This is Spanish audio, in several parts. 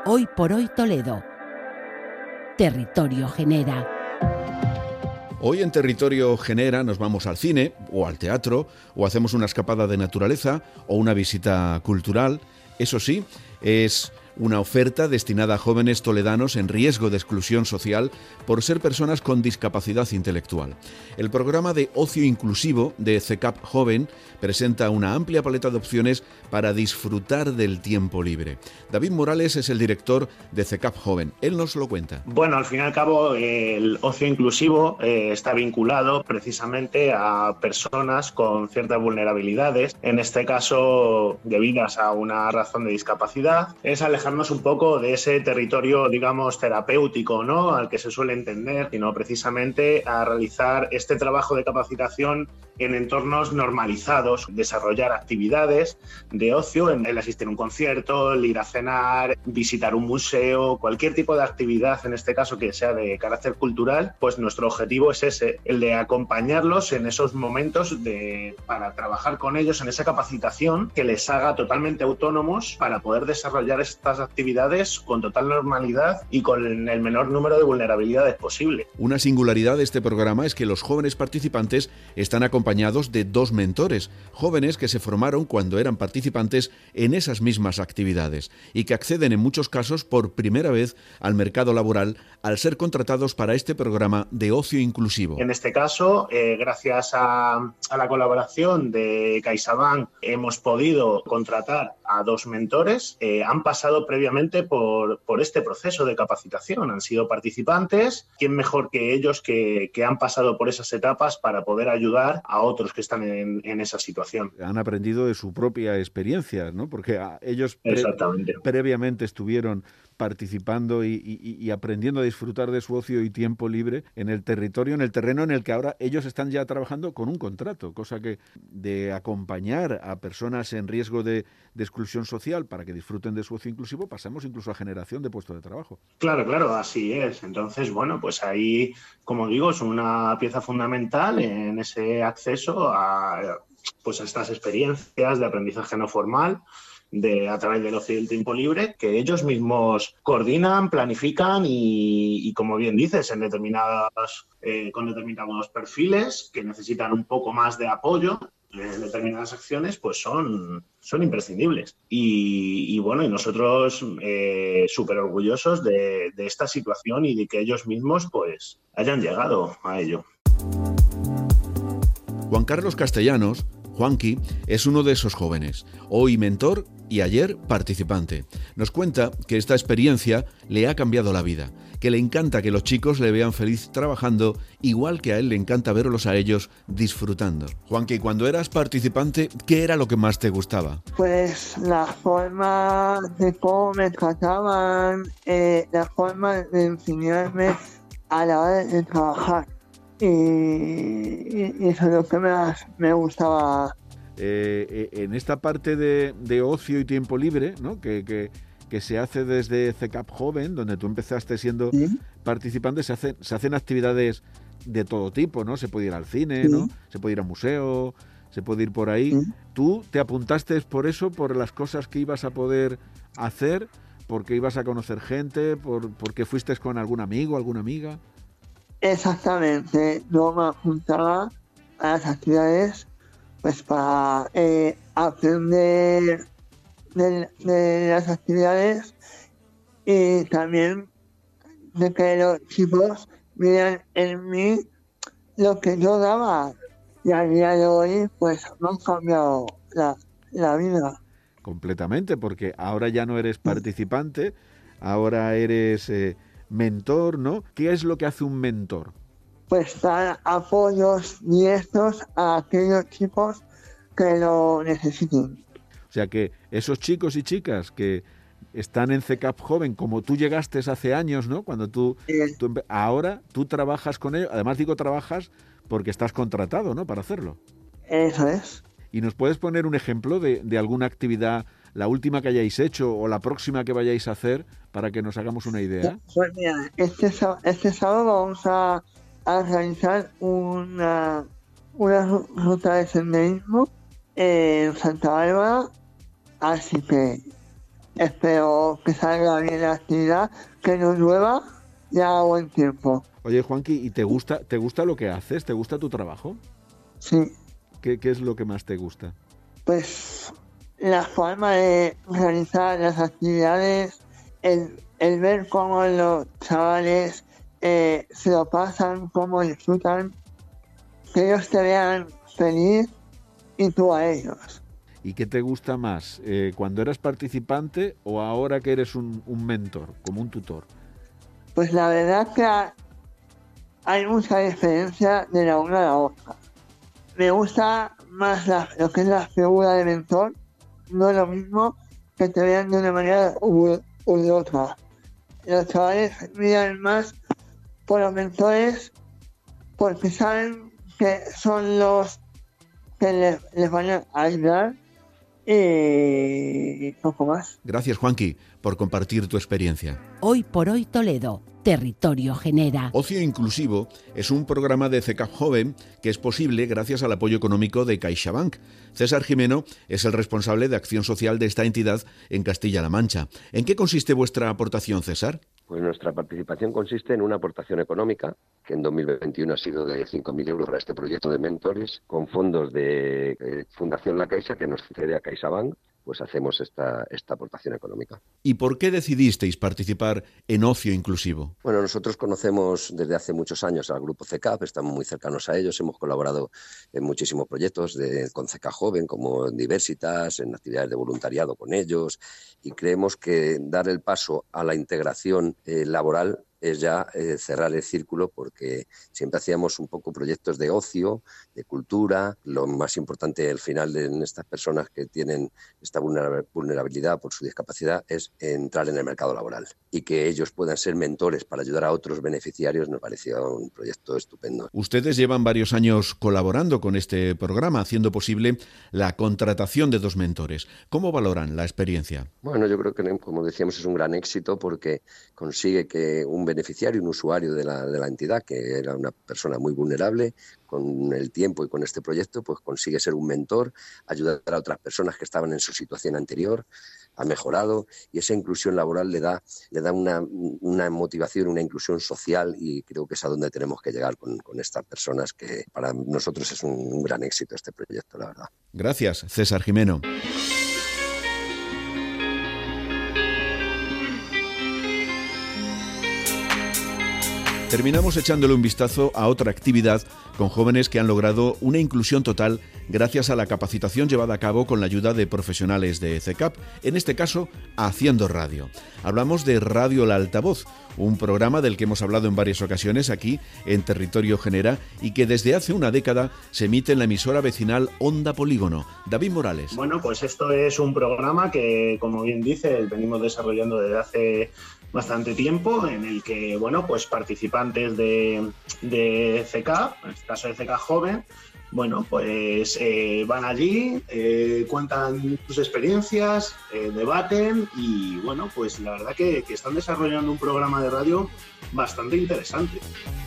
Hoy por Hoy Toledo. Territorio Genera. Hoy en Territorio Genera nos vamos al cine o al teatro o hacemos una escapada de naturaleza o una visita cultural. Eso sí, es una oferta destinada a jóvenes toledanos en riesgo de exclusión social por ser personas con discapacidad intelectual. El programa de ocio inclusivo de CECAP Joven presenta una amplia paleta de opciones para disfrutar del tiempo libre. David Morales es el director de CECAP Joven. Él nos lo cuenta. Bueno, al fin y al cabo, el ocio inclusivo está vinculado precisamente a personas con ciertas vulnerabilidades, en este caso debidas a una razón de discapacidad. Es alejarnos un poco de ese territorio, digamos, terapéutico, ¿no?, al que se suele entender, sino precisamente a realizar este trabajo de capacitación en entornos normalizados, desarrollar actividades de ocio, el asistir a un concierto, el ir a cenar, visitar un museo, cualquier tipo de actividad, en este caso que sea de carácter cultural, pues nuestro objetivo es ese, el de acompañarlos en esos momentos para trabajar con ellos en esa capacitación que les haga totalmente autónomos para poder desarrollar estas actividades con total normalidad y con el menor número de vulnerabilidades posible. Una singularidad de este programa es que los jóvenes participantes están acompañados de dos mentores, jóvenes que se formaron cuando eran participantes en esas mismas actividades y que acceden en muchos casos por primera vez al mercado laboral al ser contratados para este programa de ocio inclusivo. En este caso, gracias a la colaboración de CaixaBank, hemos podido contratar a dos mentores. Han pasado previamente por este proceso de capacitación, han sido participantes. ¿Quién mejor que ellos que han pasado por esas etapas para poder ayudar a otros que están en esa situación? Han aprendido de su propia experiencia, ¿no? Porque ellos previamente estuvieron participando y aprendiendo a disfrutar de su ocio y tiempo libre en el territorio, en el terreno en el que ahora ellos están ya trabajando con un contrato, cosa que de acompañar a personas en riesgo de exclusión social para que disfruten de su ocio inclusivo, pasamos incluso a generación de puestos de trabajo. Claro, así es. Entonces, bueno, pues ahí, como digo, es una pieza fundamental en ese acceso a estas experiencias de aprendizaje no formal a través del ocio y el tiempo libre, que ellos mismos coordinan, planifican y como bien dices, con determinados perfiles que necesitan un poco más de apoyo en determinadas acciones, pues son imprescindibles. Y bueno, y nosotros súper orgullosos de esta situación y de que ellos mismos pues hayan llegado a ello. Juan Carlos Castellanos, Juanqui, es uno de esos jóvenes, hoy mentor y ayer participante. Nos cuenta que esta experiencia le ha cambiado la vida, que le encanta que los chicos le vean feliz trabajando, igual que a él le encanta verlos a ellos disfrutando. Juanqui, cuando eras participante, ¿qué era lo que más te gustaba? Pues la forma de cómo me trataban, la forma de enseñarme a la hora de trabajar. Y eso es lo que más me gustaba. En esta parte de ocio y tiempo libre, ¿no?, que se hace desde CECAP Joven, donde tú empezaste siendo participante, se hacen actividades de todo tipo, ¿no? Se puede ir al cine, ¿no? Se puede ir a museo, se puede ir por ahí. ¿Tú te apuntaste por eso, por las cosas que ibas a poder hacer, porque ibas a conocer gente, porque fuiste con algún amigo, alguna amiga? Exactamente, yo me apuntaba a las actividades pues para aprender de las actividades y también de que los chicos vieran en mí lo que yo daba, y a día de hoy pues me han cambiado la vida. Completamente, porque ahora ya no eres participante, ahora eres mentor, ¿no? ¿Qué es lo que hace un mentor? Pues dar apoyos directos a aquellos chicos que lo necesiten. O sea que esos chicos y chicas que están en CECAP Joven, como tú llegaste hace años, ¿no? Cuando ahora tú trabajas con ellos, además digo trabajas porque estás contratado, ¿no?, para hacerlo. Eso es. ¿Y nos puedes poner un ejemplo de alguna actividad, la última que hayáis hecho o la próxima que vayáis a hacer, para que nos hagamos una idea? Pues mira, este sábado vamos a realizar una ruta de senderismo en Santa Bárbara, así que espero que salga bien la actividad, que no llueva y haga buen tiempo. Oye, Juanqui, ¿y te gusta lo que haces? ¿Te gusta tu trabajo? Sí. ¿Qué es lo que más te gusta? Pues la forma de realizar las actividades, el ver cómo los chavales se lo pasan, cómo disfrutan, que ellos te vean feliz y tú a ellos. ¿Y qué te gusta más? ¿Cuando eras participante o ahora que eres un mentor, como un tutor? Pues la verdad que hay mucha diferencia de la una a la otra. Me gusta más lo que es la figura de mentor, no es lo mismo que te vean de una manera u de otra. Los chavales miran más por los mentores porque saben que son los que les van a ayudar y poco más. Gracias, Juanqui, por compartir tu experiencia. Hoy por hoy Toledo, Territorio Genera. Ocio Inclusivo es un programa de CECAP Joven que es posible gracias al apoyo económico de CaixaBank. César Jimeno es el responsable de acción social de esta entidad en Castilla-La Mancha. ¿En qué consiste vuestra aportación, César? Pues nuestra participación consiste en una aportación económica, que en 2021 ha sido de 5.000 euros para este proyecto de mentores, con fondos de Fundación La Caixa, que nos cede a CaixaBank, pues hacemos esta aportación económica. ¿Y por qué decidisteis participar en Ocio Inclusivo? Bueno, nosotros conocemos desde hace muchos años al grupo CECAP, estamos muy cercanos a ellos, hemos colaborado en muchísimos proyectos con CECAP Joven, como en Diversitas, en actividades de voluntariado con ellos, y creemos que dar el paso a la integración laboral es ya cerrar el círculo, porque siempre hacíamos un poco proyectos de ocio, de cultura. Lo más importante al final en estas personas que tienen esta vulnerabilidad por su discapacidad es entrar en el mercado laboral, y que ellos puedan ser mentores para ayudar a otros beneficiarios nos pareció un proyecto estupendo. Ustedes llevan varios años colaborando con este programa, haciendo posible la contratación de 2 mentores. ¿Cómo valoran la experiencia? Bueno, yo creo que, como decíamos, es un gran éxito porque consigue que un beneficiario, un usuario de la entidad, que era una persona muy vulnerable, con el tiempo y con este proyecto, pues consigue ser un mentor, ayudar a otras personas que estaban en su situación anterior, ha mejorado, y esa inclusión laboral le da una motivación, una inclusión social, y creo que es a donde tenemos que llegar con estas personas, que para nosotros es un gran éxito este proyecto, la verdad. Gracias, César Jimeno. Terminamos echándole un vistazo a otra actividad con jóvenes que han logrado una inclusión total gracias a la capacitación llevada a cabo con la ayuda de profesionales de CECAP, en este caso Haciendo Radio. Hablamos de Radio La Altavoz, un programa del que hemos hablado en varias ocasiones aquí en Territorio Genera y que desde hace una década se emite en la emisora vecinal Onda Polígono. David Morales. Bueno, pues esto es un programa que, como bien dice, venimos desarrollando desde hace bastante tiempo, en el que, bueno, pues participantes de CECAP, en este caso de CECAP Joven, bueno, pues van allí, cuentan sus experiencias, debaten y, bueno, pues la verdad que están desarrollando un programa de radio bastante interesante.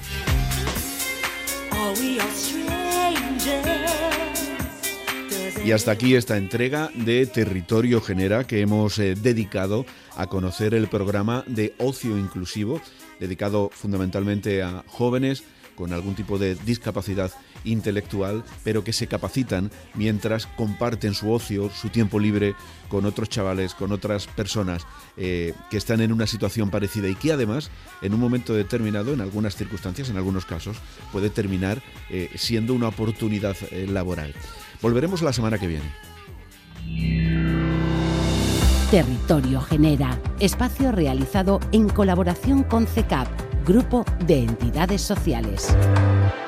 Y hasta aquí esta entrega de Territorio Genera que hemos dedicado a conocer el programa de Ocio Inclusivo, dedicado fundamentalmente a jóvenes con algún tipo de discapacidad intelectual, pero que se capacitan mientras comparten su ocio, su tiempo libre con otros chavales, con otras personas que están en una situación parecida y que además, en un momento determinado, en algunas circunstancias, en algunos casos, puede terminar siendo una oportunidad laboral. Volveremos la semana que viene. Territorio Genera, espacio realizado en colaboración con CECAP, Grupo de Entidades Sociales.